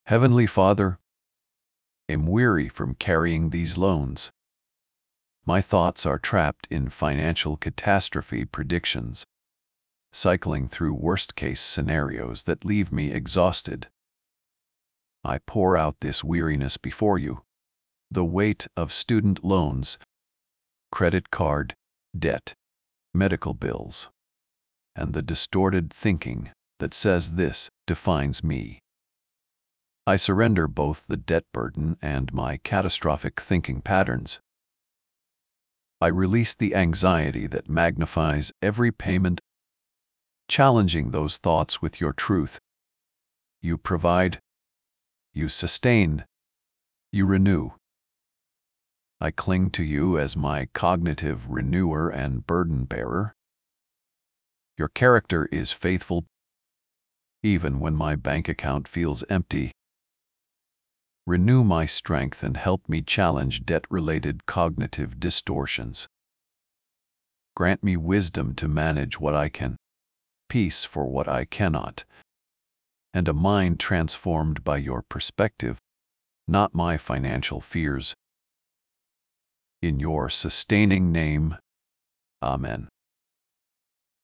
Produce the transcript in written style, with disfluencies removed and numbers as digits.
Heavenly Father, I'm weary from carrying these loans. My thoughts are trapped in financial catastrophe predictions, cycling through worst-case scenarios that leave me exhausted. I pour out this weariness before you, the weight of student loans, credit card debt, medical bills, and the distorted thinking that says this defines me. I surrender both the debt burden and my catastrophic thinking patterns. I release the anxiety that magnifies every payment, challenging those thoughts with your truth. You provide, you sustain, you renew. I cling to you as my cognitive renewer and burden bearer. Your character is faithful, even when my bank account feels empty. Renew my strength and help me challenge debt-related cognitive distortions. Grant me wisdom to manage what I can, peace for what I cannot, and a mind transformed by your perspective, not my financial fears. In your sustaining name, Amen.